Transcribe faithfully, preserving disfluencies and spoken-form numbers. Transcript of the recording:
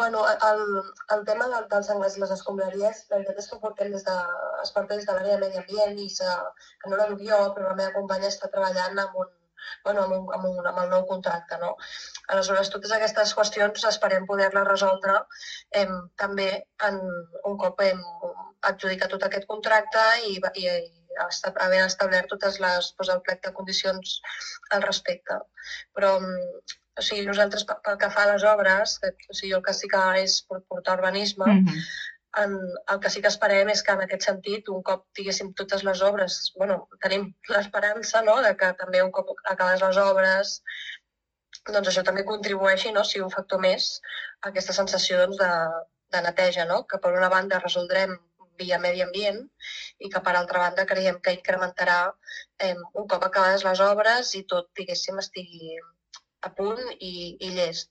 Bueno, el, el tema del, dels senglars i les escombraries, la veritat és que ho portem des de, es porta des de l'àrea de medi ambient i se, que no la duc jo, però la meva companya està treballant amb un, bueno, amb, un, amb, un, amb el nou contracte, no? Aleshores, totes aquestes qüestions esperem poder-les resoldre eh, també en, un cop hem adjudicat tot aquest contracte i, i, i haver establert totes les, doncs, el plec de condicions al respecte. Però o sigui, nosaltres, pel que fa a les obres, o sigui, el que sí que és portar urbanisme, Mhm. en, el que sí que esperem és que en aquest sentit, un cop tinguéssim totes les obres, bueno, tenim l'esperança, no?, de que també un cop acabes les obres, doncs això també contribueixi, no?, sigui un factor més a aquesta sensació doncs, de, de neteja, no?, que per una banda resoldrem via medi ambient i que per altra banda creiem que incrementarà eh, un cop acabades les obres i tot, diguéssim, estigui a punt i, i llest.